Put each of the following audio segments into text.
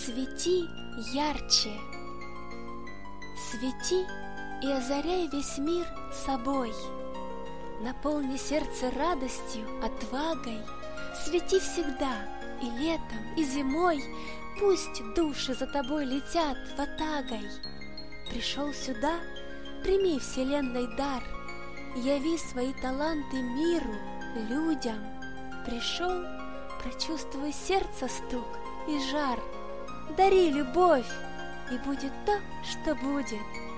Свети ярче, свети и озаряй весь мир собой. Наполни сердце радостью, отвагой. Свети всегда, и летом, и зимой. Пусть души за тобой летят ватагой. Пришел сюда, прими вселенной дар, яви свои таланты миру, людям. Пришел, прочувствуй сердца стук и жар. Дари любовь, и будет то, что будет.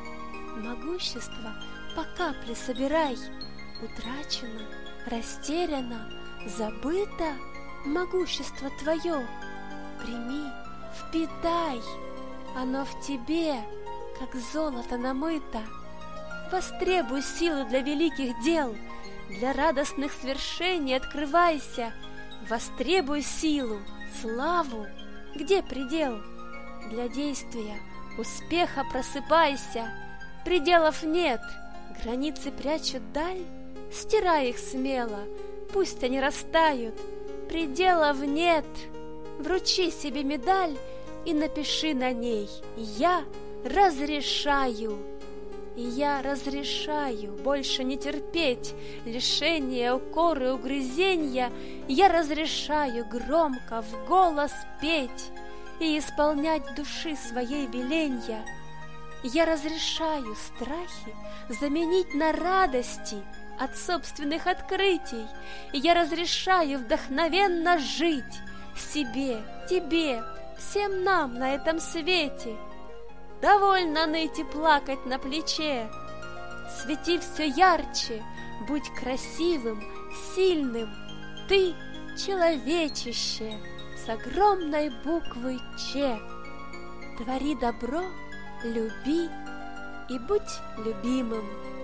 Могущество по капле собирай. Утрачено, растеряно, забыто могущество твое. Прими, впитай, оно в тебе, как золото намыто. Востребуй силу для великих дел, для радостных свершений открывайся. Востребуй силу, славу, где предел? Для действия, успеха просыпайся. Пределов нет, границы прячут даль. Стирай их смело, пусть они растают. Пределов нет. Вручи себе медаль и напиши на ней: я разрешаю. Я разрешаю больше не терпеть лишения, укоры, угрызенья. Я разрешаю громко в голос петь и исполнять души своей веленья. Я разрешаю страхи заменить на радости от собственных открытий. Я разрешаю вдохновенно жить себе, тебе, всем нам на этом свете. Довольно ныть и плакать на плече. Свети все ярче, будь красивым, сильным. Ты человечище с огромной буквы Ч. Твори добро, люби и будь любимым.